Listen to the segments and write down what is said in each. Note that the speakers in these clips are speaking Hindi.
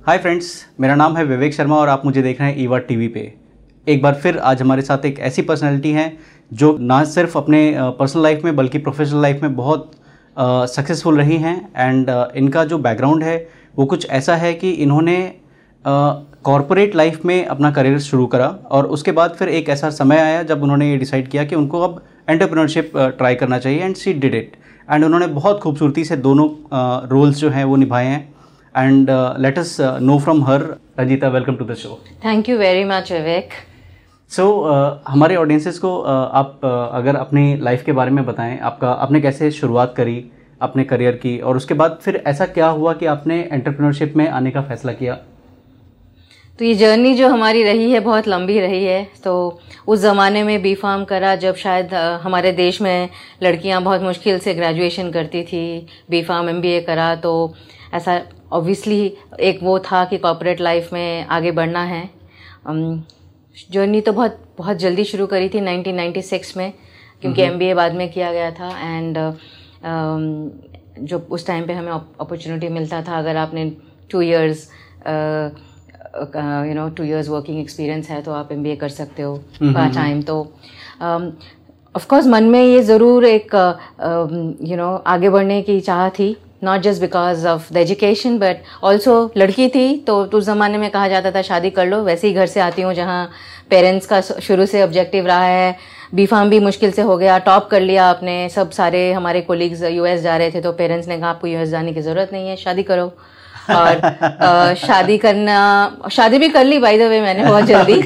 हाय फ्रेंड्स, मेरा नाम है विवेक शर्मा और आप मुझे देख रहे हैं ईवा टीवी पे। एक बार फिर आज हमारे साथ एक ऐसी पर्सनैलिटी हैं जो ना सिर्फ अपने पर्सनल लाइफ में बल्कि प्रोफेशनल लाइफ में बहुत सक्सेसफुल रही हैं। एंड इनका जो बैकग्राउंड है वो कुछ ऐसा है कि इन्होंने कॉरपोरेट लाइफ में अपना करियर शुरू करा और उसके बाद फिर एक ऐसा समय आया जब उन्होंने ये डिसाइड किया कि उनको अब एंटरप्रेन्योरशिप ट्राई करना चाहिए and she did it. And उन्होंने बहुत खूबसूरती से दोनों रोल्स जो हैं वो निभाए हैं। And let us know from her. Ranjita, welcome to the show. Thank you very much, Vivek. So हमारे ऑडियंसेस को आप अगर अपनी लाइफ के बारे में बताएं, आपने कैसे शुरुआत करी अपने करियर की और उसके बाद फिर ऐसा क्या हुआ कि आपने एंटरप्रेन्योरशिप में आने का फैसला किया? तो ये जर्नी जो हमारी रही है बहुत लंबी रही है। तो उस ज़माने में बी फार्म करा जब शायद हमारे देश में लड़कियां बहुत मुश्किल से ग्रेजुएशन करती थी। बी फार्म MBA करा तो ऐसा ऑब्वियसली एक वो था कि कॉर्पोरेट लाइफ में आगे बढ़ना है। जर्नी तो बहुत जल्दी शुरू करी थी 1996 में, क्योंकि MBA बाद में किया गया था। एंड जो उस टाइम पे हमें अपॉर्चुनिटी मिलता था, अगर आपने 2 years 2 years वर्किंग एक्सपीरियंस है तो आप MBA कर सकते हो पार्ट टाइम। तो ऑफ कोर्स मन में ये ज़रूर एक आगे बढ़ने की चाह थी, not just because of the education but also लड़की थी तो उस ज़माने में कहा जाता था शादी कर लो। वैसे ही घर से आती हूँ जहाँ पेरेंट्स का शुरू से ऑब्जेक्टिव रहा है। बी फार्म भी मुश्किल से हो गया, टॉप कर लिया आपने। सब सारे हमारे कोलीग्स US जा रहे थे तो पेरेंट्स ने कहा आपको US जाने की ज़रूरत नहीं है, शादी करो। और शादी भी कर ली बाय द वे मैंने बहुत जल्दी।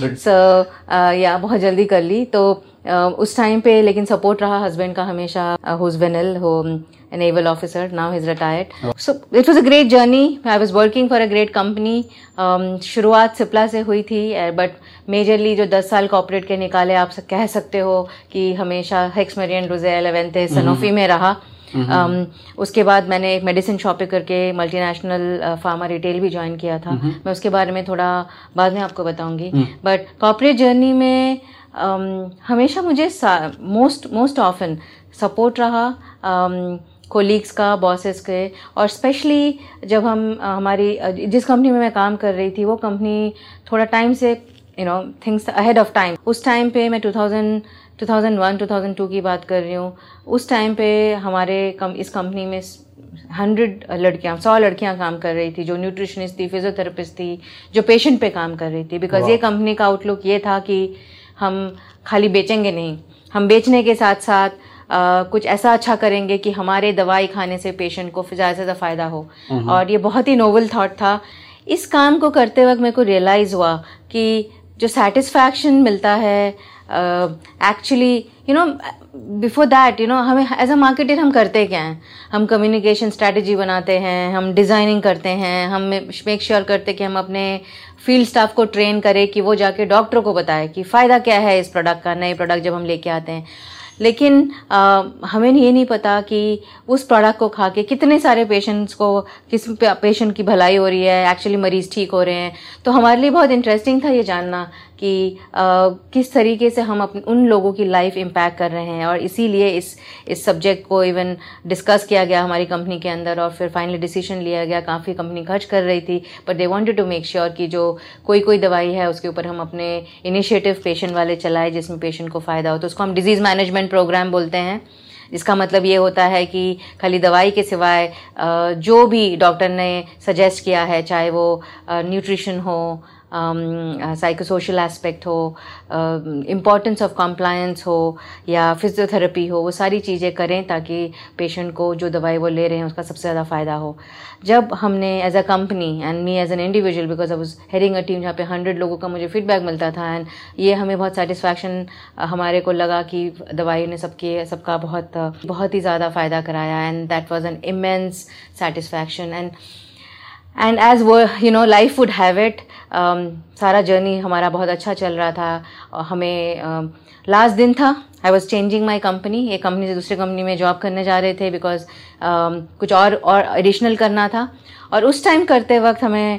बहुत जल्दी कर ली। तो उस टाइम पे लेकिन सपोर्ट रहा हस्बैंड का हमेशा, हुज वेनल, हो naval officer, now he's retired. So it was a great journey. I was working for a great company. शुरुआत सिप्ला से हुई थी, बट मेजरली जो 10 साल कॉर्पोरेट के निकाले आप कह सकते हो कि हमेशा हेक्स मेरियन रोज़ेल एवेंथिस सनोफी में रहा। उसके बाद मैंने एक मेडिसिन शॉप करके मल्टीनेशनल फार्मा रिटेल भी ज्वाइन किया था। मैं उसके बारे में थोड़ा बाद में आपको बताऊंगी। बट कॉर्पोरेट जर्नी में हमेशा मुझे मोस्ट ऑफन सपोर्ट रहा कोलीग्स का, बॉसेस के। और स्पेशली जब हमारी जिस कंपनी में मैं काम कर रही थी वो कंपनी थोड़ा टाइम से थिंग्स अहेड ऑफ टाइम। उस टाइम पे मैं 2001-2002 की बात कर रही हूँ। उस टाइम पे हमारे इस कंपनी में 100 लड़कियां काम कर रही थी, जो न्यूट्रिशनिस्ट थी, फिजियोथेरेपिस्ट थी, जो पेशेंट पे काम कर रही थी। बिकॉज ये कंपनी का आउटलुक ये था कि हम खाली बेचेंगे नहीं, हम बेचने के साथ साथ कुछ ऐसा अच्छा करेंगे कि हमारे दवाई खाने से पेशेंट को ज़्यादा से ज़्यादा फ़ायदा हो। और ये बहुत ही नोवेल थॉट था। इस काम को करते वक्त मेरे को रियलाइज़ हुआ कि जो सेटिस्फैक्शन मिलता है एक्चुअली बिफोर दैट हमें एज अ मार्केटर हम करते क्या हैं? हम कम्युनिकेशन स्ट्रैटेजी बनाते हैं, हम डिज़ाइनिंग करते हैं, हम मेक श्योर करते कि हम अपने फील्ड स्टाफ को ट्रेन करें कि वो जाके डॉक्टर को बताए कि फ़ायदा क्या है इस प्रोडक्ट का, नए प्रोडक्ट जब हम लेके आते हैं। लेकिन हमें ये नहीं पता कि उस प्रोडक्ट को खा के कितने सारे पेशेंट्स को, किस पेशेंट की भलाई हो रही है, एक्चुअली मरीज ठीक हो रहे हैं। तो हमारे लिए बहुत इंटरेस्टिंग था ये जानना कि किस तरीके से हम उन लोगों की लाइफ इम्पैक्ट कर रहे हैं। और इसीलिए इस सब्जेक्ट को इवन डिस्कस किया गया हमारी कंपनी के अंदर और फिर फाइनली डिसीजन लिया गया। काफ़ी कंपनी खर्च कर रही थी but they wanted to make sure कि जो कोई दवाई है उसके ऊपर हम अपने इनिशिएटिव पेशेंट वाले चलाए जिसमें पेशेंट को फ़ायदा हो। तो उसको हम डिजीज़ मैनेजमेंट प्रोग्राम बोलते हैं। इसका मतलब ये होता है कि खाली दवाई के सिवाय जो भी डॉक्टर ने सजेस्ट किया है, चाहे वो न्यूट्रिशन हो, साइकोसोशल एस्पेक्ट हो, इम्पॉर्टेंस ऑफ कंप्लायंस हो या फिजियोथेरेपी हो, वो सारी चीज़ें करें ताकि पेशेंट को जो दवाई वो ले रहे हैं उसका सबसे ज़्यादा फ़ायदा हो। जब हमने as a company and me as an individual, because I was heading a team जहाँ पे 100 लोगों का मुझे फीडबैक मिलता था, एंड ये हमें बहुत सेटिस्फैक्शन हमारे को लगा कि दवाई ने सबका बहुत ही ज़्यादा फ़ायदा कराया। And that was an immense satisfaction. And as वो लाइफ वुड हैव इट, सारा जर्नी हमारा बहुत अच्छा चल रहा था। हमें लास्ट दिन था, I was changing my company, एक कंपनी से दूसरी कंपनी में जॉब करने जा रहे थे बिकॉज कुछ और एडिशनल करना था। और उस टाइम करते वक्त हमें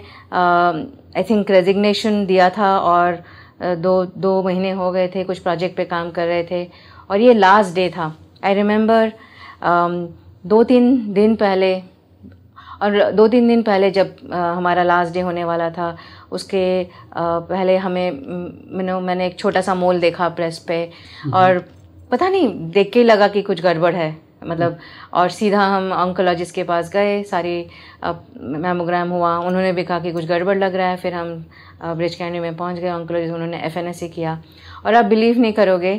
आई थिंक रेजिग्नेशन दिया था और 2 महीने हो गए थे, कुछ प्रोजेक्ट पे काम कर रहे थे और ये लास्ट डे था। आई रिमेंबर 2-3 दिन पहले और 2-3 दिन पहले जब हमारा लास्ट डे होने वाला था, उसके पहले मैंने एक छोटा सा मोल देखा प्रेस पे, और पता नहीं, देख के लगा कि कुछ गड़बड़ है, मतलब। और सीधा हम ऑन्कोलॉजिस्ट के पास गए, सारी मैमोग्राम हुआ, उन्होंने भी कहा कि कुछ गड़बड़ लग रहा है। फिर हम ब्रिज कैंडी में पहुंच गए, ऑन्कोलॉजिस्ट, उन्होंने FNAC किया, और आप बिलीव नहीं करोगे,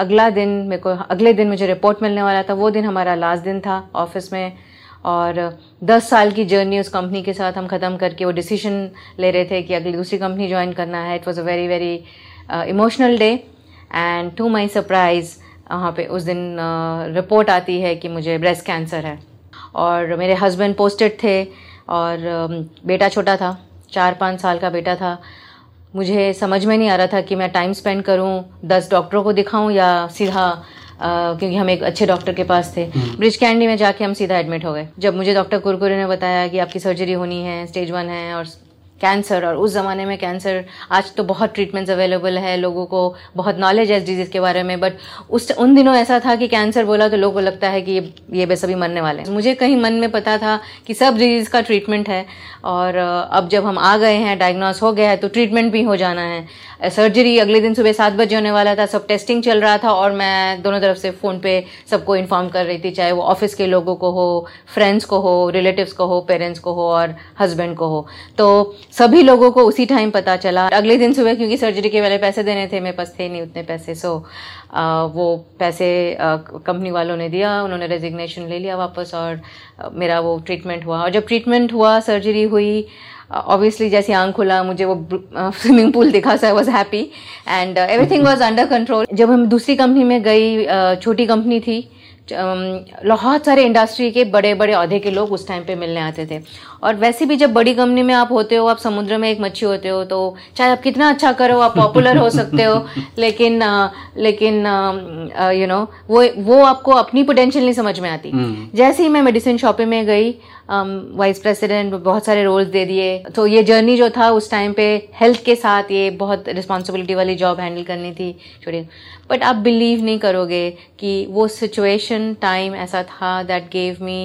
अगले दिन मुझे रिपोर्ट मिलने वाला था। वो दिन हमारा लास्ट दिन था ऑफिस में, और 10 साल की जर्नी उस कंपनी के साथ हम ख़त्म करके वो डिसीजन ले रहे थे कि अगली दूसरी कंपनी ज्वाइन करना है। It was a very very emotional day, and to my surprise वहाँ पे उस दिन रिपोर्ट आती है कि मुझे ब्रेस्ट कैंसर है। और मेरे हस्बैंड पोस्टेड थे, और बेटा छोटा था, 4-5 साल का बेटा था। मुझे समझ में नहीं आ रहा था कि मैं टाइम स्पेंड करूं, 10 डॉक्टरों को दिखाऊं, या सीधा क्योंकि हम एक अच्छे डॉक्टर के पास थे, ब्रिज कैंडी में जाके हम सीधा एडमिट हो गए। जब मुझे डॉक्टर कुरकुरे ने बताया कि आपकी सर्जरी होनी है, स्टेज 1 है, और कैंसर, और उस ज़माने में कैंसर, आज तो बहुत ट्रीटमेंट्स अवेलेबल है, लोगों को बहुत नॉलेज है इस डिजीज़ के बारे में, बट उन दिनों ऐसा था कि कैंसर बोला तो लोगों को लगता है कि ये बस अभी मरने वाले हैं। मुझे कहीं मन में पता था कि सब डिजीज़ का ट्रीटमेंट है, और अब जब हम आ गए हैं, डायग्नोस हो गया है, तो ट्रीटमेंट भी हो जाना है। सर्जरी अगले दिन सुबह 7 बजे होने वाला था, सब टेस्टिंग चल रहा था, और मैं दोनों तरफ से फ़ोन पे सबको इन्फॉर्म कर रही थी, चाहे वो ऑफिस के लोगों को हो, फ्रेंड्स को हो, रिलेटिव्स को हो, पेरेंट्स को हो, और हस्बैंड को हो। तो सभी लोगों को उसी टाइम पता चला। अगले दिन सुबह, क्योंकि सर्जरी के वाले पैसे देने थे, मेरे पास थे नहीं उतने पैसे, सो वो पैसे कंपनी वालों ने दिया, उन्होंने रेजिग्नेशन ले लिया वापस, और मेरा वो ट्रीटमेंट हुआ। और जब ट्रीटमेंट हुआ, सर्जरी हुई, ऑब्वियसली जैसे आंख खुला, मुझे वो स्विमिंग पूल दिखा, so I was happy, and everything was under control. जब हम दूसरी कंपनी में गई, छोटी कंपनी थी, बहुत सारे इंडस्ट्री के बड़े बड़े ओहदे के लोग उस टाइम पे मिलने आते थे। और वैसे भी जब बड़ी कंपनी में आप होते हो, आप समुद्र में एक मच्छी होते हो, तो चाहे आप कितना अच्छा करो, आप पॉपुलर हो सकते हो, लेकिन यू नो वो आपको अपनी पोटेंशियल नहीं समझ में आती। जैसे ही मैं मेडिसिन शॉपिंग में गई, वाइस प्रेसिडेंट, बहुत सारे रोल्स दे दिए। तो ये जर्नी जो था उस टाइम पे, हेल्थ के साथ ये बहुत रिस्पॉन्सिबिलिटी वाली जॉब हैंडल करनी थी, छोटी। बट आप बिलीव नहीं करोगे कि वो सिचुएशन, टाइम ऐसा था that gave me,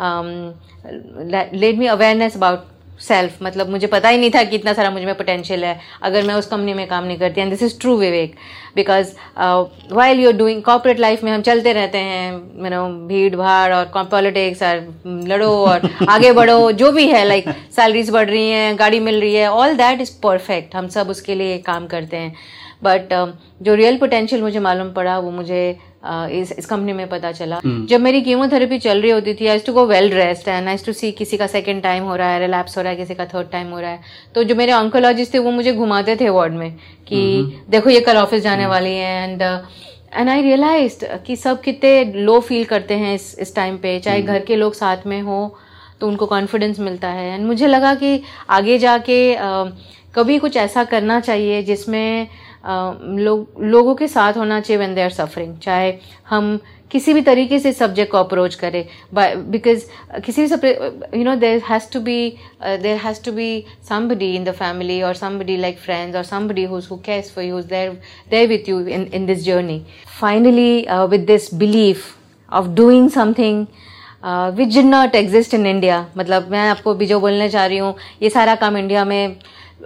let me awareness about self. मतलब मुझे पता ही नहीं था कि इतना सारा मुझ में पोटेंशियल है अगर मैं उस कंपनी में काम नहीं करती। And this is true Vivek, because while you are doing corporate life में हम चलते रहते हैं, यू नो, भीड़ भाड़ और पॉलिटिक्स, और लड़ो और आगे बढ़ो, जो भी है, लाइक सैलरीज बढ़ रही हैं, गाड़ी मिल रही है, ऑल दैट इज परफेक्ट, हम सब उसके लिए काम करते हैं। बट जो रियल पोटेंशियल मुझे मालूम पड़ा, वो मुझे इस कंपनी में पता चला। जब मेरी कीमोथेरेपी चल रही होती थी, I used to go well dressed, and I used to see किसी का 2nd टाइम हो रहा है, रिलैप्स हो रहा है, किसी का 3rd टाइम हो रहा है। तो जो मेरे ऑन्कोलॉजिस्ट थे, वो मुझे घुमाते थे वार्ड में कि देखो ये कल ऑफिस जाने वाली है। एंड आई रियलाइज्ड कि सब कितने लो फील करते हैं इस टाइम पे, चाहे घर के लोग साथ में हो तो उनको कॉन्फिडेंस मिलता है। एंड मुझे लगा कि आगे जाके कभी कुछ ऐसा करना चाहिए जिसमें लोगों के साथ होना चाहिए व्हेन दे आर सफरिंग, चाहे हम किसी भी तरीके से सब्जेक्ट को अप्रोच करें, बिकॉज किसी भी, you know, there has to be somebody in the family, or somebody like friends, or somebody who cares for you, who's there with you in this journey. Finally, with this belief of doing something which did not exist in India, मतलब मैं आपको भी जो बोलने चाह रही हूँ, ये सारा काम इंडिया में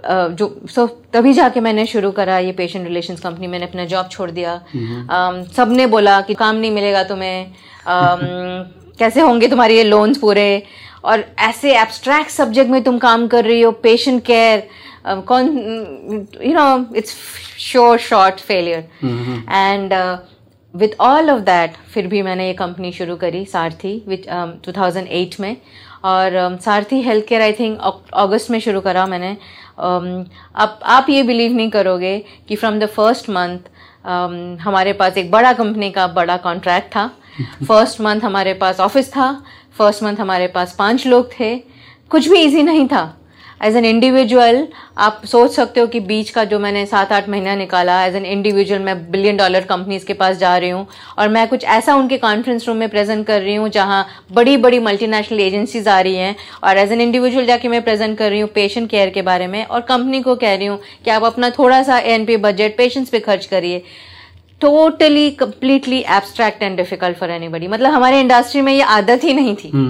तभी जाके मैंने शुरू करा ये पेशेंट रिलेशंस कंपनी। मैंने अपना जॉब छोड़ दिया। सबने बोला कि काम नहीं मिलेगा तुम्हें, कैसे होंगे तुम्हारे ये लोन्स पूरे, और ऐसे एब्स्ट्रैक्ट सब्जेक्ट में तुम काम कर रही हो, पेशेंट केयर, कौन, you know, it's short failure. And with all of that, फिर भी मैंने ये कंपनी शुरू करी, सारथी, विच 2008 में। और Sarathi health care I think अगस्त में शुरू करा मैंने। अब आप ये बिलीव नहीं करोगे कि फ्रॉम द फर्स्ट मंथ हमारे पास एक बड़ा कंपनी का बड़ा कॉन्ट्रैक्ट था। फर्स्ट मंथ हमारे पास ऑफिस था, फर्स्ट मंथ हमारे पास 5 लोग थे। कुछ भी इजी नहीं था। एज एन इंडिविजुअल आप सोच सकते हो कि बीच का जो मैंने 7-8 महीना निकाला, एज एन इंडिविजुअल मैं $1 बिलियन कंपनीज के पास जा रही हूँ, और मैं कुछ ऐसा उनके कॉन्फ्रेंस रूम में प्रेजेंट कर रही हूँ जहाँ बड़ी बड़ी मल्टीनेशनल एजेंसीज आ रही हैं, और एज एन इंडिविजुअल जाके मैं प्रेजेंट कर रही हूँ पेशेंट केयर के बारे में, और कंपनी को कह रही हूँ कि आप अपना थोड़ा सा ANP बजट पेशेंट्स पे खर्च करिए। Totally completely abstract and difficult for anybody. मतलब हमारे इंडस्ट्री में ये आदत ही नहीं थी.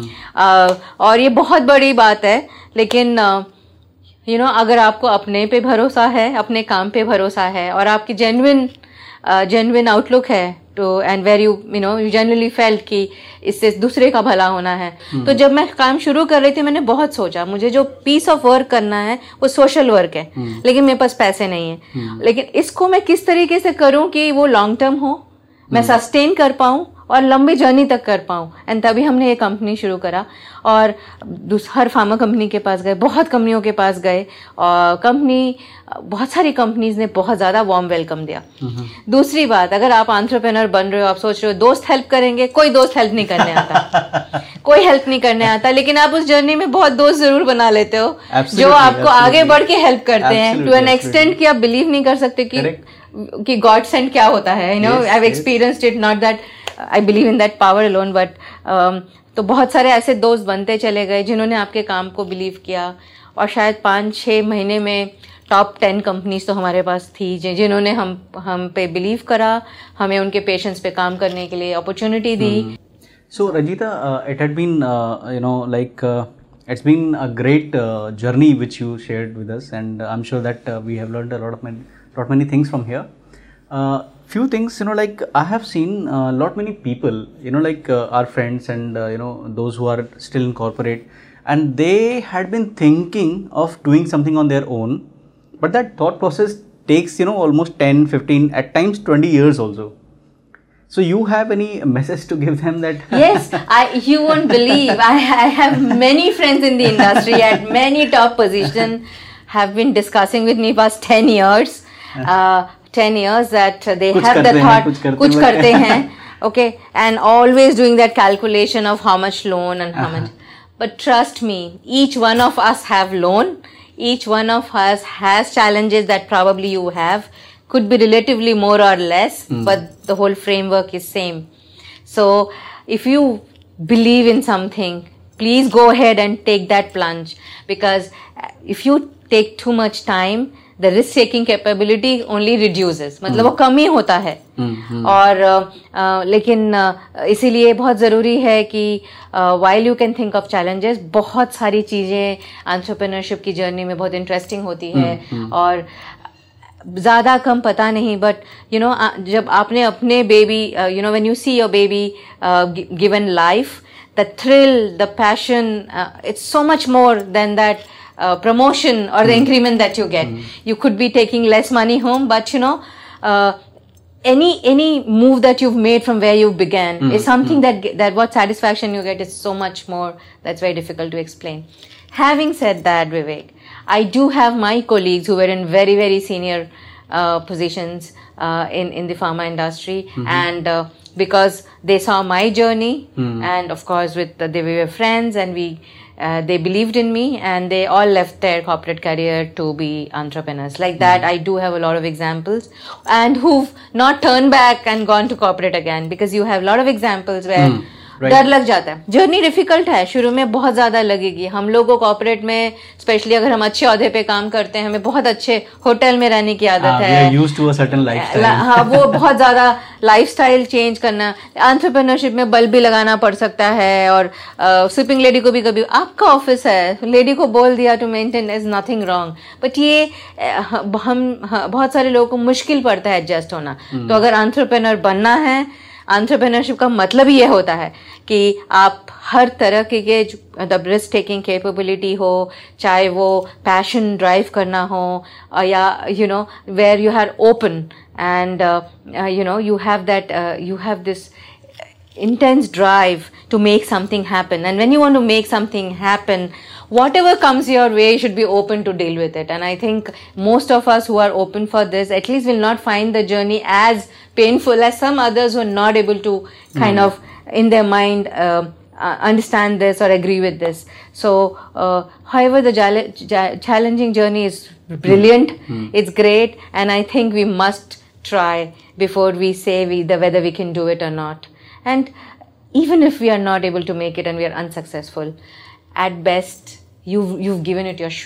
और ये बहुत बड़ी बात है. लेकिन अगर आपको अपने पे भरोसा है, अपने काम पे भरोसा है, और आपकी जेन्युइन आउटलुक है तो and where you generally felt कि इससे दूसरे का भला होना है. तो जब मैं काम शुरू कर रही थी मैंने बहुत सोचा मुझे जो पीस ऑफ वर्क करना है वो सोशल वर्क है. लेकिन मेरे पास पैसे नहीं है. लेकिन इसको मैं किस तरीके से करूं कि वो लॉन्ग टर्म हो, मैं सस्टेन कर पाऊं और लंबी जर्नी तक कर पाऊं. एंड तभी हमने ये कंपनी शुरू करा. और हर फार्मा कंपनी के पास गए, बहुत कंपनियों के पास गए, और बहुत सारी कंपनीज ने बहुत ज़्यादा वार्म वेलकम दिया. दूसरी बात, अगर आप एंटरप्रेन्योर बन रहे हो, आप सोच रहे हो दोस्त हेल्प करेंगे, कोई दोस्त हेल्प नहीं करने आता. कोई हेल्प नहीं करने आता. लेकिन आप उस जर्नी में बहुत दोस्त जरूर बना लेते हो जो आपको आगे बढ़ के हेल्प करते हैं टू एन एक्सटेंट कि आप बिलीव नहीं कर सकते कि गॉड सेंड क्या होता है. I have experienced it, not that I believe in that power alone, but तो बहुत सारे ऐसे दोस्त बनते चले गए जिन्होंने आपके काम को बिलीव किया. और शायद 5-6 महीने में टॉप 10 कंपनीज तो हमारे पास थी जिन्होंने हम पे बिलीव करा, हमें उनके पेशेंट्स पे काम करने के लिए अपॉर्चुनिटी दी. So Rajita, it had been it's been a great journey which you shared with us, and I'm sure that we have learned a lot many things from here. Few things, I have seen lot many people, our friends and those who are still in corporate, and they had been thinking of doing something on their own, but that thought process takes almost 10, 15, at times 20 years also. So you have any message to give them that? Yes, you won't believe. I have many friends in the industry at many top positions have been discussing with me past 10 years. 10 years that they have the thought, kuch karte hain, okay, and always doing that calculation of how much loan and how much. But trust me, each one of us have loan. Each one of us has challenges that probably you have. Could be relatively more or less, but the whole framework is same. So if you believe in something, please go ahead and take that plunge, because if you take too much time, the risk taking capability only reduces. मतलब वो कम ही होता है. और लेकिन इसीलिए बहुत ज़रूरी है कि while you can think of challenges, बहुत सारी चीज़ें एंटरप्रेन्योरशिप की जर्नी में बहुत इंटरेस्टिंग होती है. और ज़्यादा कम पता नहीं, बट जब आपने अपने baby when you see your baby given life, the thrill, the passion, it's so much more than that promotion or the increment that you get. You could be taking less money home, but any move that you've made from where you began is something that what satisfaction you get is so much more. That's very difficult to explain. Having said that, Vivek, I do have my colleagues who were in very, very senior positions in the pharma industry, and because they saw my journey, and of course they were friends, and they believed in me, and they all left their corporate career to be entrepreneurs. Like that, I do have a lot of examples, and who've not turned back and gone to corporate again, because you have a lot of examples where डर लग जाता है. जर्नी डिफिकल्ट है, शुरू में बहुत ज्यादा लगेगी. हम लोगों को कॉर्पोरेट में स्पेशली अगर हम अच्छे औहदे पे काम करते हैं, हमें बहुत अच्छे होटल में रहने की आदत है. हाँ, वो बहुत ज्यादा लाइफस्टाइल चेंज करना. एंटरप्रेन्योरशिप में बल्ब भी लगाना पड़ सकता है, और स्वीपिंग लेडी को भी कभी आपका ऑफिस है, लेडी को बोल दिया to maintain, is nothing wrong. But ये बहुत सारे लोगों को मुश्किल पड़ता है एडजस्ट होना. तो अगर एंटरप्रेन्योर बनना है, एंटरप्रेन्योरशिप का मतलब ये होता है कि आप हर तरह के रिस्क टेकिंग कैपेबिलिटी हो, चाहे वो पैशन ड्राइव करना हो, या where you are open and you have this intense drive to make something happen. And when you want to make something happen, whatever comes your way, you should be open to deal with it. And I think most of us who are open for this at least will not find the journey as painful as some others who are not able to kind of in their mind understand this or agree with this. So however, the challenging journey is brilliant. It's great, and I think we must try before we say whether we can do it or not. And even if we are not able to make it and we are unsuccessful, at best you've given it your shot.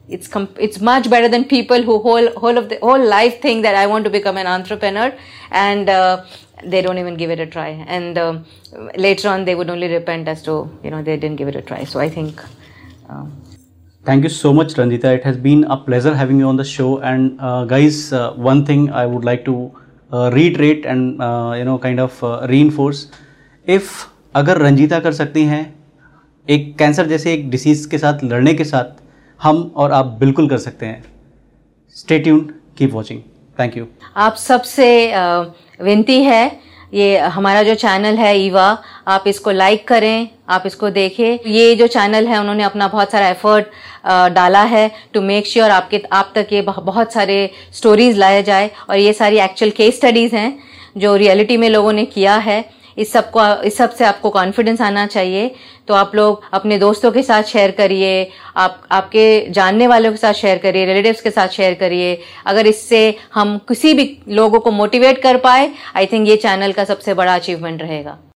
it's much better than people who whole life think that I want to become an entrepreneur, and they don't even give it a try, and later on they would only repent as to they didn't give it a try. So I think thank you so much, Ranjita. It has been a pleasure having you on the show. And guys, one thing I would like to reiterate and kind of reinforce, if अगर रंजीता कर सकती हैं एक कैंसर जैसे एक डिसीज़ के साथ लड़ने के साथ, हम और आप बिल्कुल कर सकते हैं. Stay tuned, keep watching. Thank you. आप सबसे विनती है, ये हमारा जो चैनल है ईवा, आप इसको लाइक करें, आप इसको देखें. ये जो चैनल है उन्होंने अपना बहुत सारा एफर्ट डाला है टू मेक श्योर आप तक ये बहुत सारे स्टोरीज लाया जाए, और ये सारी एक्चुअल केस स्टडीज़ हैं जो रियलिटी में लोगों ने किया है. इस सब से आपको कॉन्फिडेंस आना चाहिए. तो आप लोग अपने दोस्तों के साथ शेयर करिए, आपके जानने वालों के साथ शेयर करिए, रिलेटिव्स के साथ शेयर करिए. अगर इससे हम किसी भी लोगों को मोटिवेट कर पाए, आई थिंक ये चैनल का सबसे बड़ा अचीवमेंट रहेगा.